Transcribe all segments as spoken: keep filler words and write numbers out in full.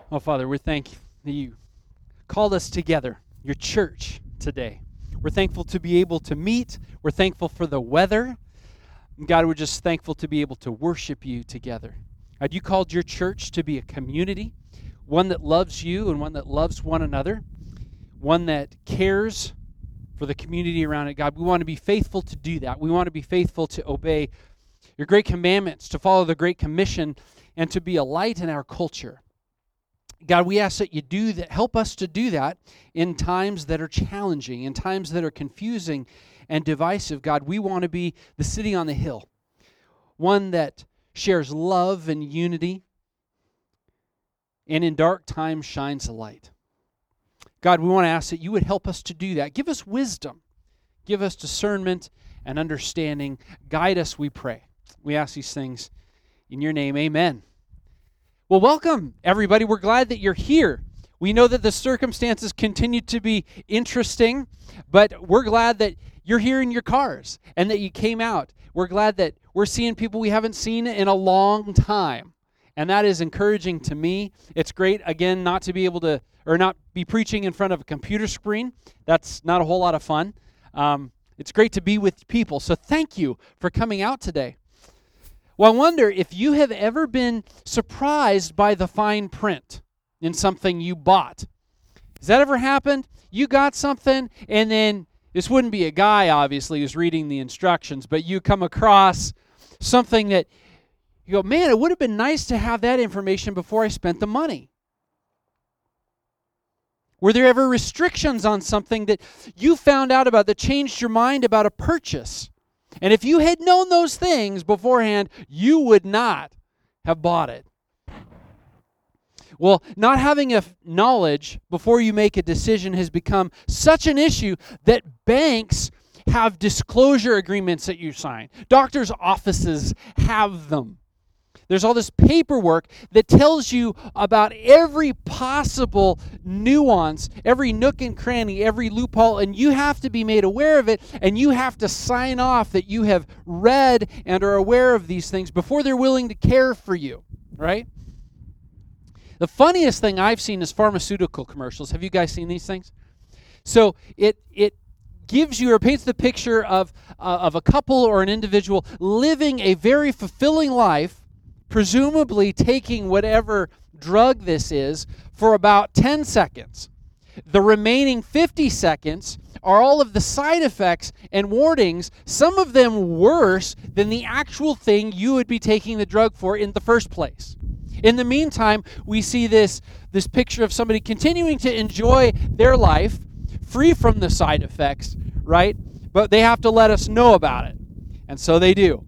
Oh, Father, we're thankful that you called us together, your church, today. We're thankful to be able to meet. We're thankful for the weather. And God, we're just thankful to be able to worship you together. God, you called your church to be a community, one that loves you and one that loves one another, one that cares for the community around it. God, we want to be faithful to do that. We want to be faithful to obey your great commandments, to follow the Great Commission, and to be a light in our culture. God, we ask that you do that. Help us to do that in times that are challenging, in times that are confusing and divisive. God, we want to be the city on the hill, one that shares love and unity, and in dark times shines a light. God, we want to ask that you would help us to do that. Give us wisdom. Give us discernment and understanding. Guide us, we pray. We ask these things in your name. Amen. Well, welcome, everybody. We're glad that you're here. We know that the circumstances continue to be interesting, but we're glad that you're here in your cars and that you came out. We're glad that we're seeing people we haven't seen in a long time, and that is encouraging to me. It's great, again, not to be able to, or not be preaching in front of a computer screen. That's not a whole lot of fun. Um, it's great to be with people, so thank you for coming out today. Well, I wonder if you have ever been surprised by the fine print in something you bought. Has that ever happened? You got something, and then this wouldn't be a guy, obviously, who's reading the instructions, but you come across something that you go, man, it would have been nice to have that information before I spent the money. Were there ever restrictions on something that you found out about that changed your mind about a purchase? And if you had known those things beforehand, you would not have bought it. Well, not having a knowledge before you make a decision has become such an issue that banks have disclosure agreements that you sign. Doctors' offices have them. There's all this paperwork that tells you about every possible nuance, every nook and cranny, every loophole, and you have to be made aware of it, and you have to sign off that you have read and are aware of these things before they're willing to care for you, right? The funniest thing I've seen is pharmaceutical commercials. Have you guys seen these things? So it it gives you or paints the picture of uh, of a couple or an individual living a very fulfilling life, presumably taking whatever drug this is for about ten seconds. The remaining fifty seconds are all of the side effects and warnings, some of them worse than the actual thing you would be taking the drug for in the first place. In the meantime, we see this, this picture of somebody continuing to enjoy their life, free from the side effects, right? But they have to let us know about it. And so they do.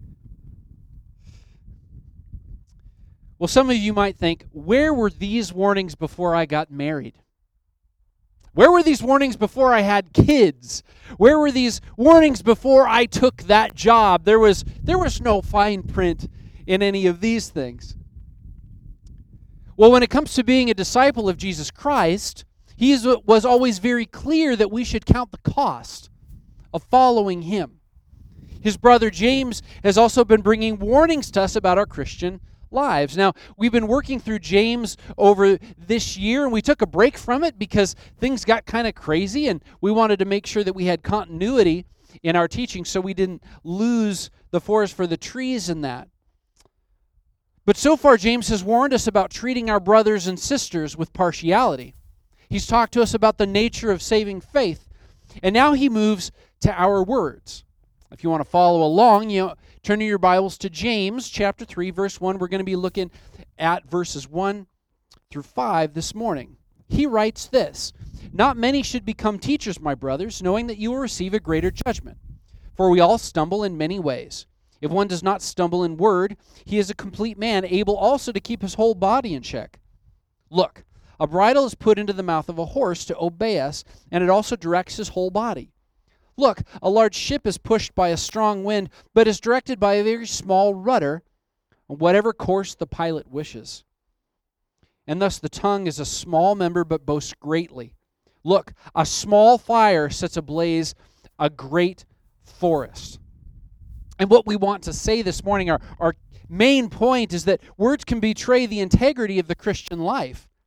Well, some of you might think, where were these warnings before I got married? Where were these warnings before I had kids? Where were these warnings before I took that job? There was there was no fine print in any of these things. Well, when it comes to being a disciple of Jesus Christ, he is, was always very clear that we should count the cost of following him. His brother James has also been bringing warnings to us about our Christian lives. Now, we've been working through James over this year, and we took a break from it because things got kind of crazy, and we wanted to make sure that we had continuity in our teaching so we didn't lose the forest for the trees in that. But so far, James has warned us about treating our brothers and sisters with partiality. He's talked to us about the nature of saving faith, and now he moves to our words. If you want to follow along, you know, turn to your Bibles to James chapter three, verse one. We're going to be looking at verses one through five this morning. He writes this, "Not many should become teachers, my brothers, knowing that you will receive a greater judgment. For we all stumble in many ways. If one does not stumble in word, he is a complete man, able also to keep his whole body in check. Look, a bridle is put into the mouth of a horse to obey us, and it also directs his whole body. Look, a large ship is pushed by a strong wind, but is directed by a very small rudder, on whatever course the pilot wishes. And thus the tongue is a small member, but boasts greatly. Look, a small fire sets ablaze a great forest." And what we want to say this morning, our, our main point is that words can betray the integrity of the Christian life.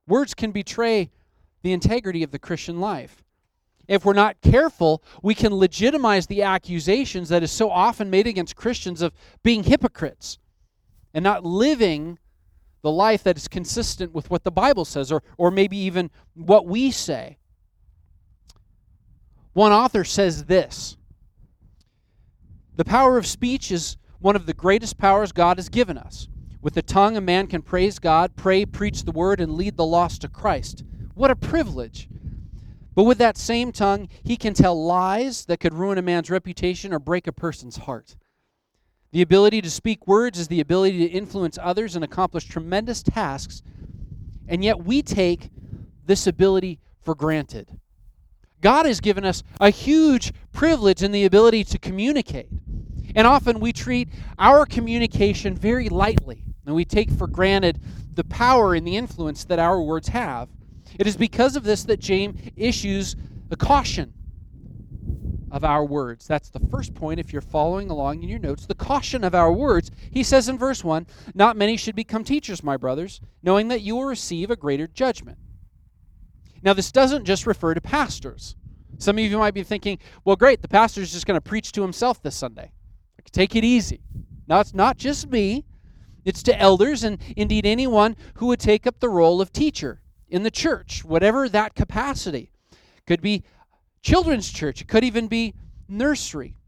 Words can betray the integrity of the Christian life. If we're not careful, we can legitimize the accusations that is so often made against Christians of being hypocrites and not living the life that is consistent with what the Bible says, or, or maybe even what we say. One author says this: the power of speech is one of the greatest powers God has given us. With the tongue, a man can praise God, pray, preach the word, and lead the lost to Christ. What a privilege. But with that same tongue, he can tell lies that could ruin a man's reputation or break a person's heart. The ability to speak words is the ability to influence others and accomplish tremendous tasks, and yet we take this ability for granted. God has given us a huge privilege in the ability to communicate. And often we treat our communication very lightly, and we take for granted the power and the influence that our words have. It is because of this that James issues a caution of our words. That's the first point if you're following along in your notes. The caution of our words. He says in verse one, "Not many should become teachers, my brothers, knowing that you will receive a greater judgment." Now, this doesn't just refer to pastors. Some of you might be thinking, well, great, the pastor's just going to preach to himself this Sunday. Take it easy. Now, it's not just me. It's to elders and indeed anyone who would take up the role of teacher in the church, whatever that capacity. Could be children's church. It could even be nursery.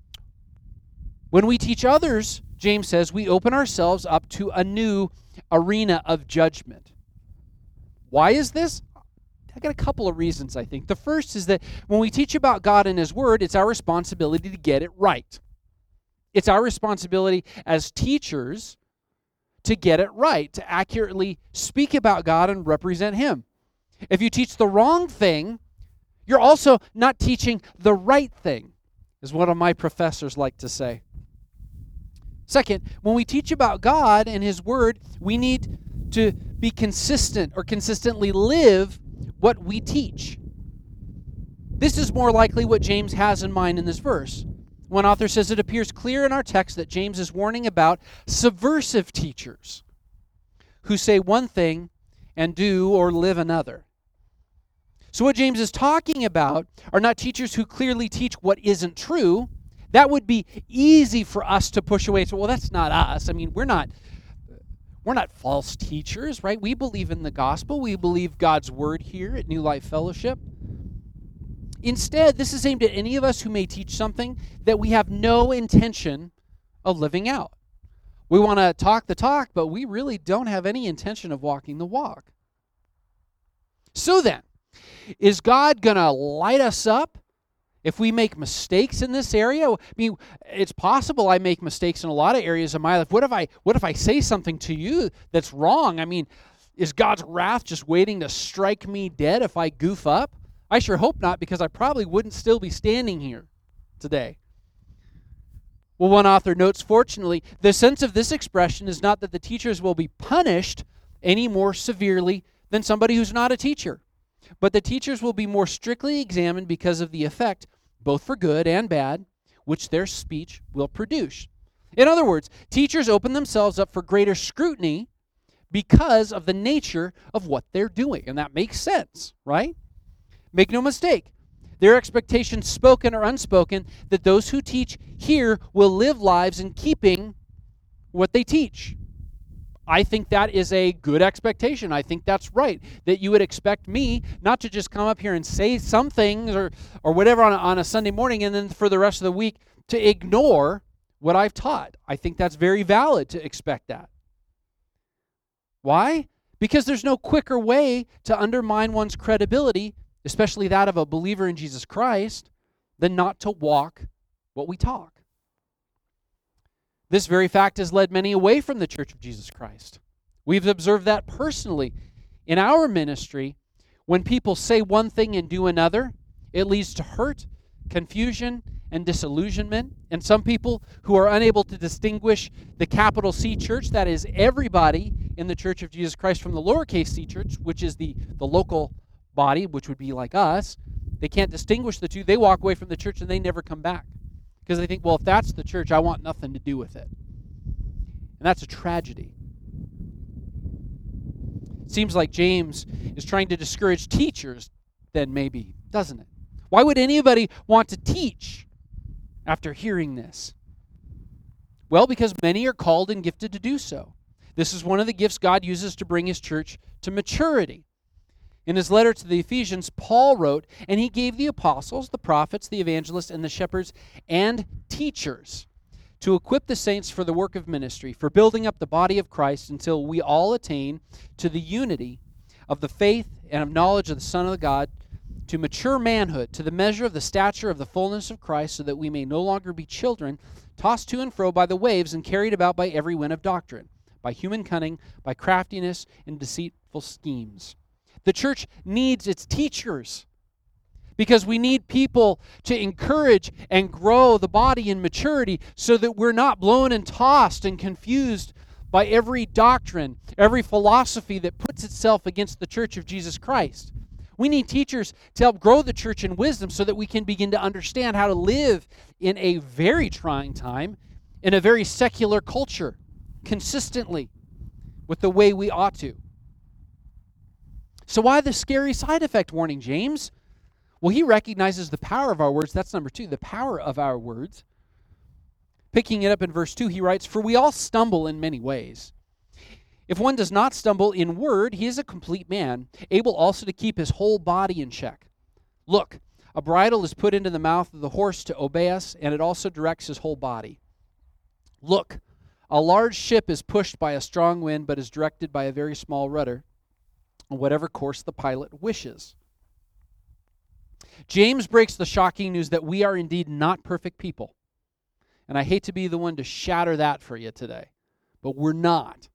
When we teach others, James says, we open ourselves up to a new arena of judgment. Why is this? I got a couple of reasons, I think. The first is that when we teach about God and His Word, it's our responsibility to get it right. It's our responsibility as teachers to get it right, to accurately speak about God and represent Him. If you teach the wrong thing, you're also not teaching the right thing, is one of my professors like to say. Second, when we teach about God and His Word, we need to be consistent or consistently live what we teach. This is more likely what James has in mind in this verse. One author says it appears clear in our text that James is warning about subversive teachers who say one thing and do or live another. So what James is talking about are not teachers who clearly teach what isn't true. That would be easy for us to push away. So, well, that's not us. I mean, we're not we're not false teachers, right? We believe in the gospel. We believe God's word here at New Life Fellowship. Instead, this is aimed at any of us who may teach something that we have no intention of living out. We want to talk the talk, but we really don't have any intention of walking the walk. So then, is God going to light us up if we make mistakes in this area? I mean, it's possible I make mistakes in a lot of areas of my life. What if I what if I say something to you that's wrong? I mean, is God's wrath just waiting to strike me dead if I goof up? I sure hope not, because I probably wouldn't still be standing here today. Well, one author notes, fortunately, the sense of this expression is not that the teachers will be punished any more severely than somebody who's not a teacher, but the teachers will be more strictly examined because of the effect, both for good and bad, which their speech will produce. In other words, teachers open themselves up for greater scrutiny because of the nature of what they're doing, and that makes sense, right? Make no mistake, their expectations, spoken or unspoken, that those who teach here will live lives in keeping what they teach. I think that is a good expectation. I think that's right, that you would expect me not to just come up here and say some things or, or whatever on a, on a Sunday morning and then for the rest of the week to ignore what I've taught. I think that's very valid to expect that. Why? Because there's no quicker way to undermine one's credibility, especially that of a believer in Jesus Christ, than not to walk what we talk. This very fact has led many away from the Church of Jesus Christ. We've observed that personally in our ministry. When people say one thing and do another, it leads to hurt, confusion, and disillusionment. And some people who are unable to distinguish the capital C church, that is everybody in the Church of Jesus Christ, from the lowercase c church, which is the, the local body, which would be like us, they can't distinguish the two. They walk away from the church and they never come back because they think, well, if that's the church, I want nothing to do with it. And that's a tragedy. Seems like James is trying to discourage teachers, then maybe, doesn't it? Why would anybody want to teach after hearing this? Well, because many are called and gifted to do so. This is one of the gifts God uses to bring his church to maturity. In his letter to the Ephesians, Paul wrote, "And he gave the apostles, the prophets, the evangelists, and the shepherds, and teachers to equip the saints for the work of ministry, for building up the body of Christ until we all attain to the unity of the faith and of knowledge of the Son of God, to mature manhood, to the measure of the stature of the fullness of Christ, so that we may no longer be children, tossed to and fro by the waves and carried about by every wind of doctrine, by human cunning, by craftiness and deceitful schemes." The church needs its teachers because we need people to encourage and grow the body in maturity so that we're not blown and tossed and confused by every doctrine, every philosophy that puts itself against the church of Jesus Christ. We need teachers to help grow the church in wisdom so that we can begin to understand how to live in a very trying time, in a very secular culture, consistently with the way we ought to. So why the scary side effect warning, James? Well, he recognizes the power of our words. That's number two, the power of our words. Picking it up in verse two, he writes, "For we all stumble in many ways. If one does not stumble in word, he is a complete man, able also to keep his whole body in check. Look, a bridle is put into the mouth of the horse to obey us, and it also directs his whole body. Look, a large ship is pushed by a strong wind, but is directed by a very small rudder, on whatever course the pilot wishes." James breaks the shocking news that we are indeed not perfect people. And I hate to be the one to shatter that for you today, but we're not.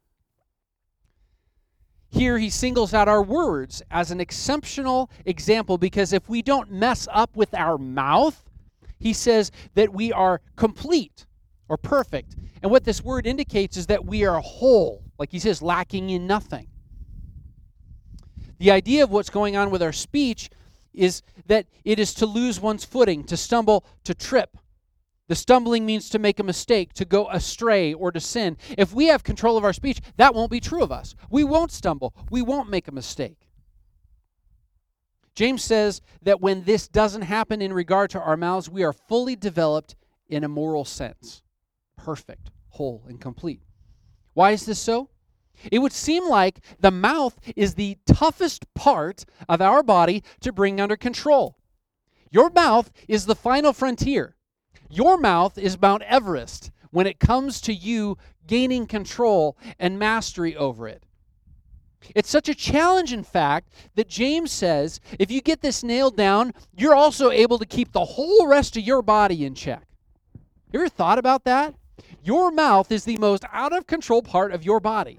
Here he singles out our words as an exceptional example because if we don't mess up with our mouth, he says that we are complete or perfect. And what this word indicates is that we are whole, like he says, lacking in nothing. The idea of what's going on with our speech is that it is to lose one's footing, to stumble, to trip. The stumbling means to make a mistake, to go astray, or to sin. If we have control of our speech, that won't be true of us. We won't stumble. We won't make a mistake. James says that when this doesn't happen in regard to our mouths, we are fully developed in a moral sense. Perfect, whole, and complete. Why is this so? It would seem like the mouth is the toughest part of our body to bring under control. Your mouth is the final frontier. Your mouth is Mount Everest when it comes to you gaining control and mastery over it. It's such a challenge, in fact, that James says if you get this nailed down, you're also able to keep the whole rest of your body in check. You ever thought about that? Your mouth is the most out of control part of your body.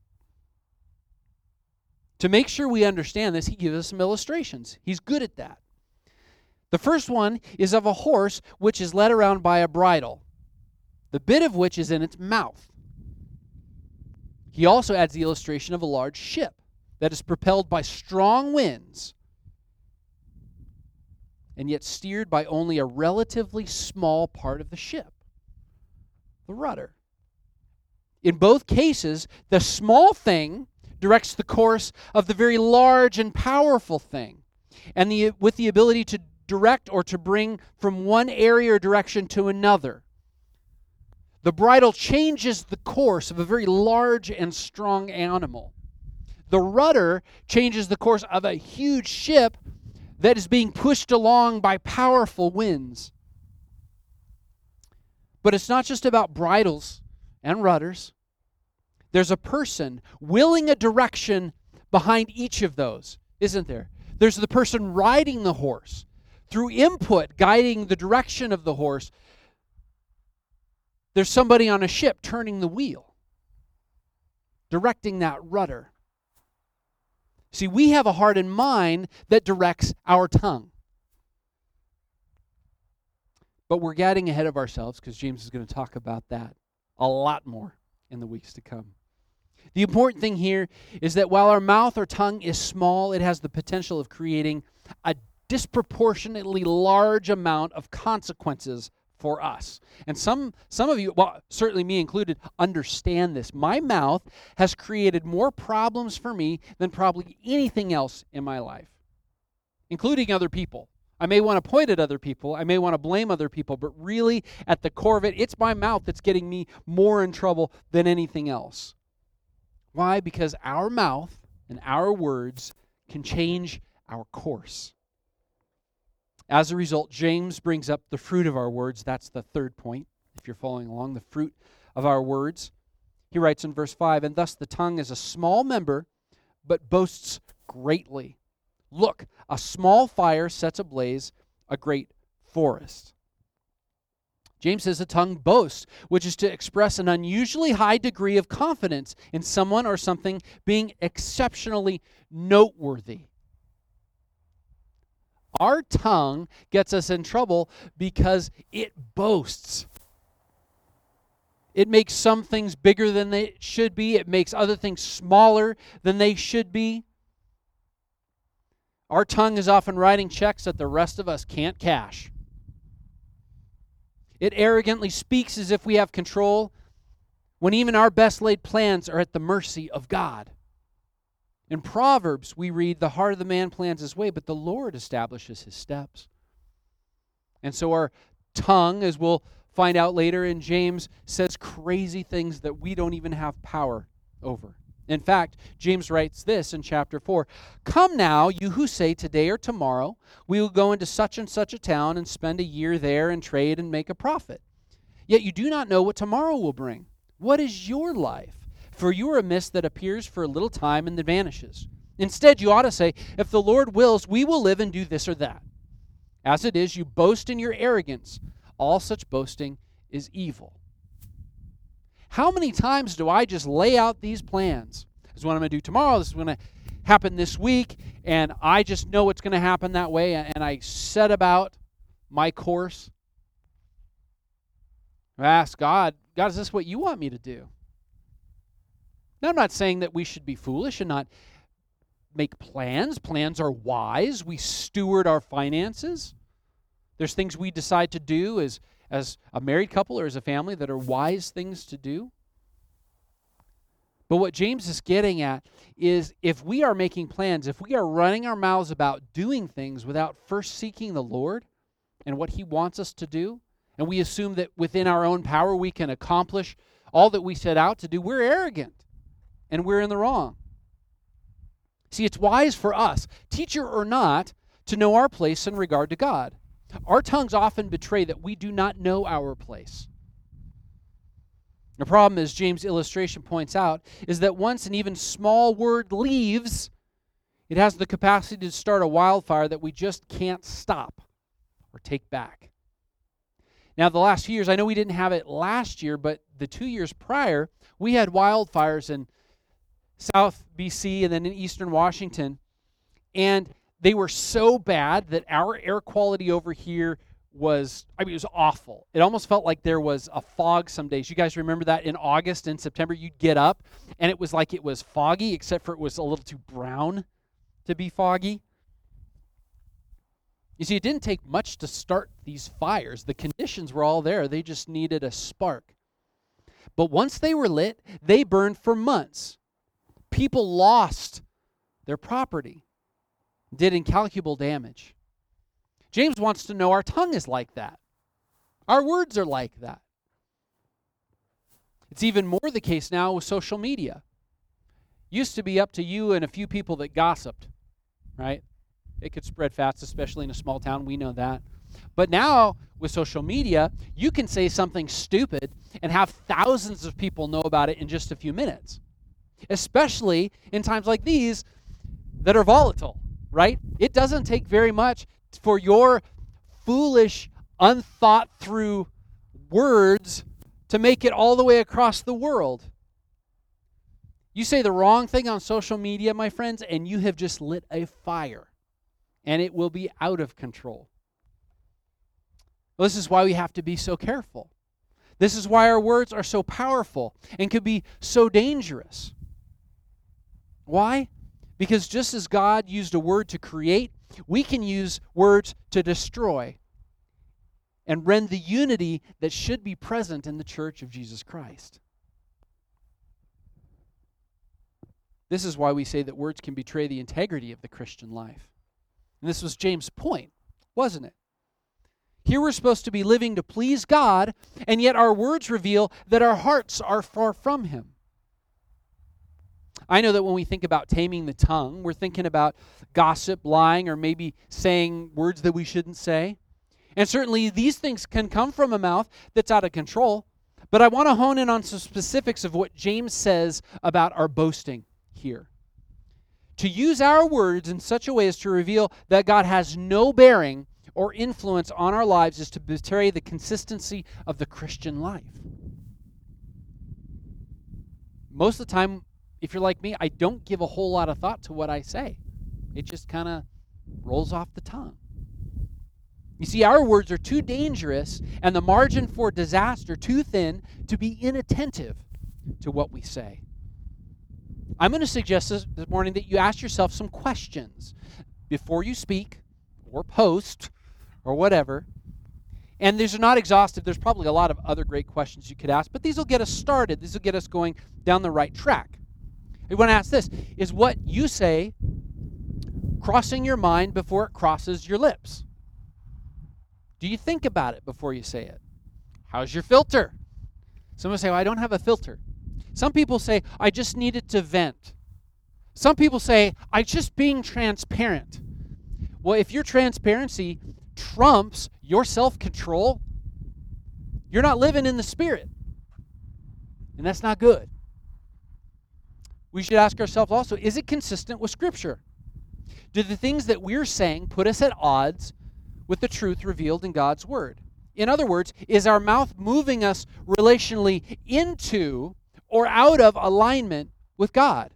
To make sure we understand this, he gives us some illustrations. He's good at that. The first one is of a horse which is led around by a bridle, the bit of which is in its mouth. He also adds the illustration of a large ship that is propelled by strong winds and yet steered by only a relatively small part of the ship, the rudder. In both cases, the small thing directs the course of the very large and powerful thing, and the, with the ability to direct or to bring from one area or direction to another. The bridle changes the course of a very large and strong animal. The rudder changes the course of a huge ship that is being pushed along by powerful winds. But it's not just about bridles and rudders. There's a person willing a direction behind each of those, isn't there? There's the person riding the horse, through input guiding the direction of the horse. There's somebody on a ship turning the wheel, directing that rudder. See, we have a heart and mind that directs our tongue. But we're getting ahead of ourselves because James is going to talk about that a lot more in the weeks to come. The important thing here is that while our mouth or tongue is small, it has the potential of creating a disproportionately large amount of consequences for us. And some some of you, well, certainly me included, understand this. My mouth has created more problems for me than probably anything else in my life, including other people. I may want to point at other people. I may want to blame other people, but really, at the core of it, it's my mouth that's getting me more in trouble than anything else. Why? Because our mouth and our words can change our course. As a result, James brings up the fruit of our words. That's the third point, if you're following along, the fruit of our words. He writes in verse five, "And thus the tongue is a small member, but boasts greatly. Look, a small fire sets ablaze a great forest." James says the tongue boasts, which is to express an unusually high degree of confidence in someone or something being exceptionally noteworthy. Our tongue gets us in trouble because it boasts. It makes some things bigger than they should be. It makes other things smaller than they should be. Our tongue is often writing checks that the rest of us can't cash. It arrogantly speaks as if we have control when even our best laid plans are at the mercy of God. In Proverbs, we read, "The heart of the man plans his way, but the Lord establishes his steps." And so our tongue, as we'll find out later in James, says crazy things that we don't even have power over. In fact, James writes this in chapter four, "Come now, you who say today or tomorrow, we will go into such and such a town and spend a year there and trade and make a profit. Yet you do not know what tomorrow will bring. What is your life? For you are a mist that appears for a little time and then vanishes. Instead, you ought to say, if the Lord wills, we will live and do this or that. As it is, you boast in your arrogance. All such boasting is evil." How many times do I just lay out these plans? This is what I'm going to do tomorrow. This is going to happen this week. And I just know it's going to happen that way. And I set about my course. I ask God, God, is this what you want me to do? Now, I'm not saying that we should be foolish and not make plans. Plans are wise. We steward our finances. There's things we decide to do as, as a married couple or as a family that are wise things to do. But what James is getting at is if we are making plans, if we are running our mouths about doing things without first seeking the Lord and what He wants us to do, and we assume that within our own power we can accomplish all that we set out to do, we're arrogant. And we're in the wrong. See, it's wise for us, teacher or not, to know our place in regard to God. Our tongues often betray that we do not know our place. The problem, as James' illustration points out, is that once an even small word leaves, it has the capacity to start a wildfire that we just can't stop or take back. Now, the last few years, I know we didn't have it last year, but the two years prior, we had wildfires in South B C and then in Eastern Washington, and they were so bad that our air quality over here was, I mean, it was awful. It almost felt like there was a fog some days. You guys remember that in August and September, you'd get up, and it was like it was foggy, except for it was a little too brown to be foggy. You see, it didn't take much to start these fires. The conditions were all there. They just needed a spark. But once they were lit, they burned for months. People lost their property, did incalculable damage. James wants to know our tongue is like that. Our words are like that. It's even more the case now with social media. Used to be up to you and a few people that gossiped, right? It could spread fast, especially in a small town. We know that. But now, with social media, you can say something stupid and have thousands of people know about it in just a few minutes. Especially in times like these that are volatile, right? It doesn't take very much for your foolish, unthought through words to make it all the way across the world. You say the wrong thing on social media, my friends, and you have just lit a fire, and it will be out of control. Well, this is why we have to be so careful. This is why our words are so powerful and could be so dangerous. Why? Because just as God used a word to create, we can use words to destroy. and rend the unity that should be present in the church of Jesus Christ. This is why we say that words can betray the integrity of the Christian life. And this was James' point, wasn't it? Here we're supposed to be living to please God, and yet our words reveal that our hearts are far from Him. I know that when we think about taming the tongue, we're thinking about gossip, lying, or maybe saying words that we shouldn't say. And certainly these things can come from a mouth that's out of control. But I want to hone in on some specifics of what James says about our boasting here. To use our words in such a way as to reveal that God has no bearing or influence on our lives is to betray the consistency of the Christian life. Most of the time, if you're like me, I don't give a whole lot of thought to what I say. It just kind of rolls off the tongue. You see, our words are too dangerous and the margin for disaster too thin to be inattentive to what we say. I'm going to suggest this, this morning that you ask yourself some questions before you speak or post or whatever. And these are not exhaustive. There's probably a lot of other great questions you could ask, but these will get us started. These will get us going down the right track. I want to ask this: is what you say crossing your mind before it crosses your lips? Do you think about it before you say it? How's your filter? Some say, well, I don't have a filter. Some people say, I just needed to vent. Some people say, I'm just being transparent. Well, if your transparency trumps your self-control, you're not living in the Spirit. And that's not good. We should ask ourselves also, is it consistent with Scripture? Do the things that we're saying put us at odds with the truth revealed in God's Word? In other words, is our mouth moving us relationally into or out of alignment with God?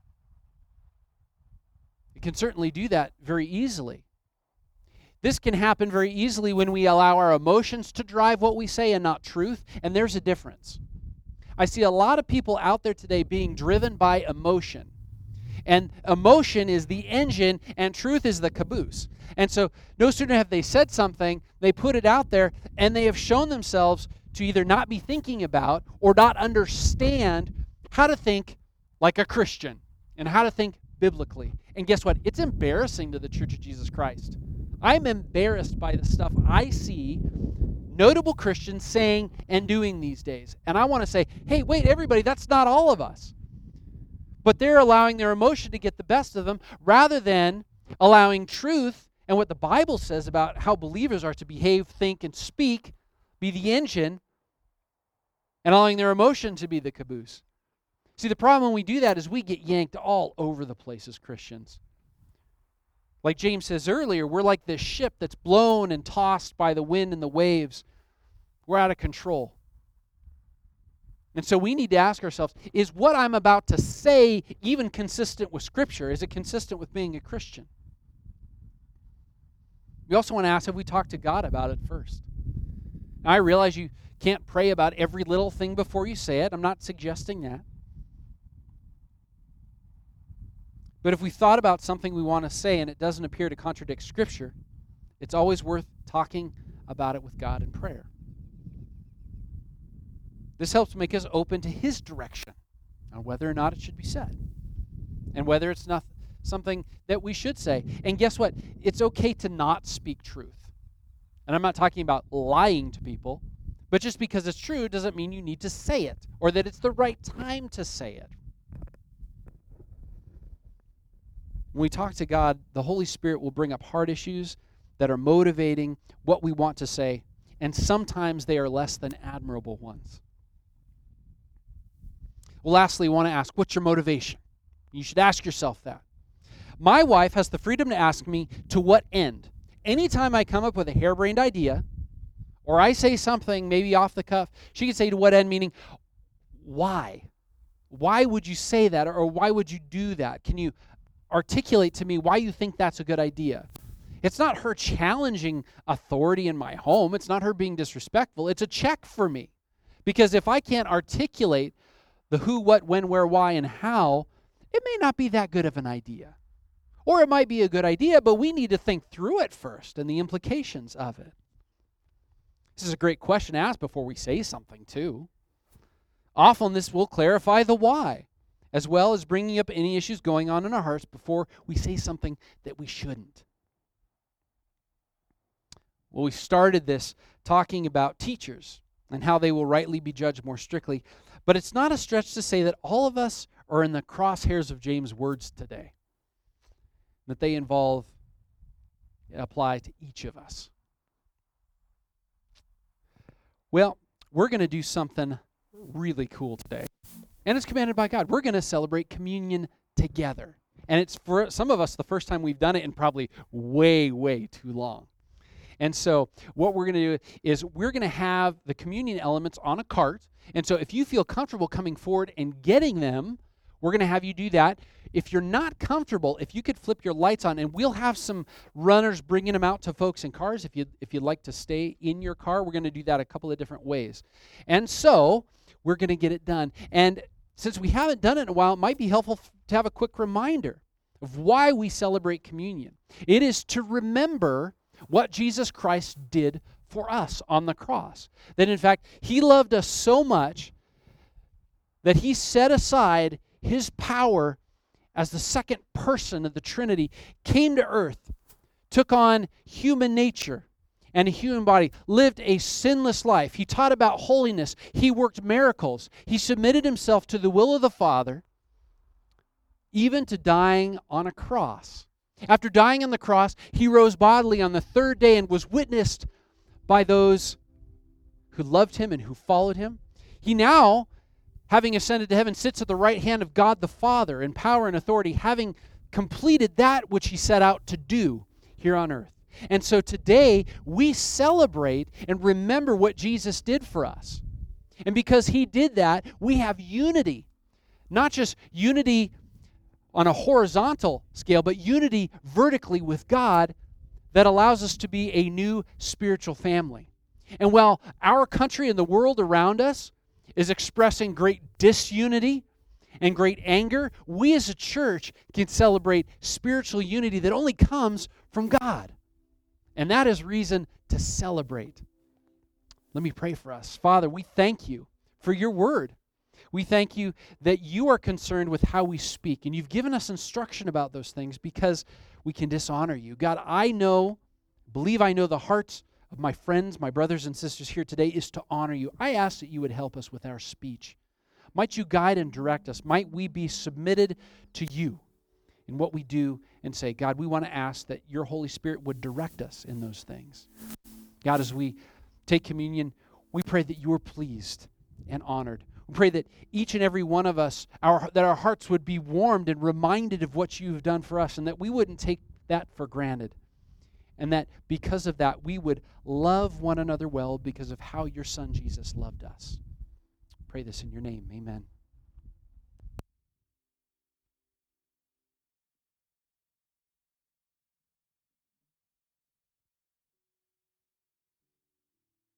It can certainly do that very easily. This can happen very easily when we allow our emotions to drive what we say and not truth, and there's a difference. I see a lot of people out there today being driven by emotion. And emotion is the engine and truth is the caboose. And so no sooner have they said something, they put it out there, and they have shown themselves to either not be thinking about or not understand how to think like a Christian and how to think biblically. And guess what? It's embarrassing to the Church of Jesus Christ. I'm embarrassed by the stuff I see notable Christians saying and doing these days. And I want to say, hey, wait, everybody, that's not all of us. But they're allowing their emotion to get the best of them rather than allowing truth and what the Bible says about how believers are to behave, think, and speak be the engine and allowing their emotion to be the caboose. See, the problem when we do that is we get yanked all over the place as Christians. Like James says earlier, we're like this ship that's blown and tossed by the wind and the waves. We're out of control. And so we need to ask ourselves, is what I'm about to say even consistent with Scripture? Is it consistent with being a Christian? We also want to ask, have we talked to God about it first? Now, I realize you can't pray about every little thing before you say it. I'm not suggesting that. But if we thought about something we want to say and it doesn't appear to contradict Scripture, it's always worth talking about it with God in prayer. This helps make us open to His direction on whether or not it should be said and whether it's not something that we should say. And guess what? It's okay to not speak truth. And I'm not talking about lying to people, but just because it's true doesn't mean you need to say it or that it's the right time to say it. When we talk to God, the Holy Spirit will bring up heart issues that are motivating what we want to say, and sometimes they are less than admirable ones. Well, lastly, I want to ask, what's your motivation? You should ask yourself that. My wife has the freedom to ask me, to what end? Anytime I come up with a harebrained idea, or I say something maybe off the cuff, she can say, to what end, meaning, why? Why would you say that, or why would you do that? Can you articulate to me why you think that's a good idea? It's not her challenging authority in my home. It's not her being disrespectful. It's a check for me. Because if I can't articulate the who, what, when, where, why, and how, it may not be that good of an idea. Or it might be a good idea, but we need to think through it first and the implications of it. This is a great question to ask before we say something, too. Often this will clarify the why, as well as bringing up any issues going on in our hearts before we say something that we shouldn't. Well, we started this talking about teachers and how they will rightly be judged more strictly, but it's not a stretch to say that all of us are in the crosshairs of James' words today, that they involve, apply to each of us. Well, we're going to do something really cool today. And it's commanded by God. We're going to celebrate communion together. And it's for some of us the first time we've done it in probably way, way too long. And so what we're going to do is we're going to have the communion elements on a cart. And so if you feel comfortable coming forward and getting them, we're going to have you do that. If you're not comfortable, if you could flip your lights on, and we'll have some runners bringing them out to folks in cars. If you if you'd like to stay in your car, we're going to do that a couple of different ways. And so we're going to get it done. And since we haven't done it in a while, it might be helpful to have a quick reminder of why we celebrate communion. It is to remember what Jesus Christ did for us on the cross. That in fact, he loved us so much that he set aside his power as the second person of the Trinity, came to earth, took on human nature and a human body, lived a sinless life. He taught about holiness. He worked miracles. He submitted himself to the will of the Father, even to dying on a cross. After dying on the cross, he rose bodily on the third day and was witnessed by those who loved him and who followed him. He now, having ascended to heaven, sits at the right hand of God the Father in power and authority, having completed that which he set out to do here on earth. And so today, we celebrate and remember what Jesus did for us. And because he did that, we have unity. Not just unity on a horizontal scale, but unity vertically with God that allows us to be a new spiritual family. And while our country and the world around us is expressing great disunity and great anger, we as a church can celebrate spiritual unity that only comes from God. And that is reason to celebrate. Let me pray for us. Father, we thank you for your word. We thank you that you are concerned with how we speak, and you've given us instruction about those things because we can dishonor you. God, I know, believe I know the hearts of my friends, my brothers and sisters here today is to honor you. I ask that you would help us with our speech. Might you guide and direct us? Might we be submitted to you in what we do and say, God, we want to ask that your Holy Spirit would direct us in those things. God, as we take communion, we pray that you are pleased and honored. We pray that each and every one of us, our, that our hearts would be warmed and reminded of what you've done for us, and that we wouldn't take that for granted. And that because of that, we would love one another well because of how your Son Jesus loved us. Pray this in your name. Amen.